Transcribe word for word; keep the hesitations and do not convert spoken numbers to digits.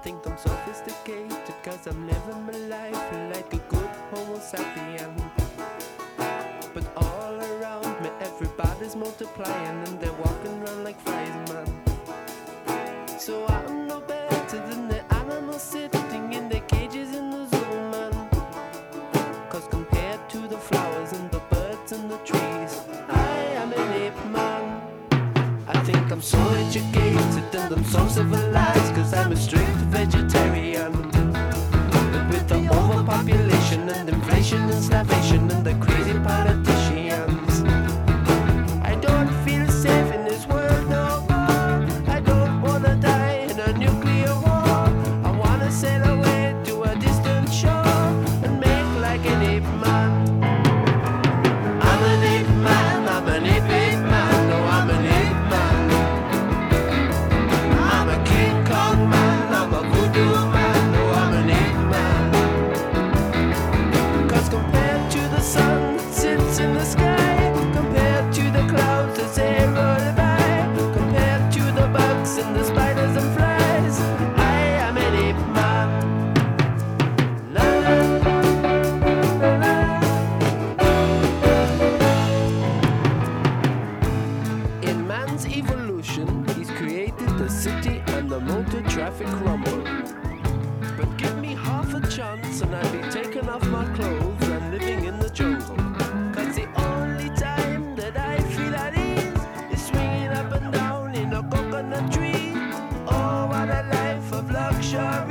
think I'm sophisticated, cause I'm living my life like a good homo sapien. But all around me everybody's multiplying, and they're walking around like flies, man. So I'm no better than the animals sitting in their cages in the zoo, man. Cause compared to the flowers and the birds and the trees, I am an ape man. I think I'm so educated and I'm so civilized, cause I'm a strict vegetarian. But with the overpopulation and inflation and starvation and the crazy politicians, I don't feel safe in this world no more. I don't wanna die in a nuclear war. I wanna sail away to a distant shore and make like an ape man. I'm an ape man, I'm an ape ape man, no I'm an ape man. I'm a King Kong man, I'm a voodoo man, no I'm an ape man. Cause compared to the sun that sits in the sky, compared to the clouds that say roll by, compared to the bugs and the spiders and flies, I am an ape man. La, la, la, la. In man's evolution, he's created the city and the motor traffic rumble. But give me half a chance and I'd be taking off my clothes and living in the jungle. Cause the only time that I feel at ease is swinging up and down in a coconut tree. Oh, what a life of luxury.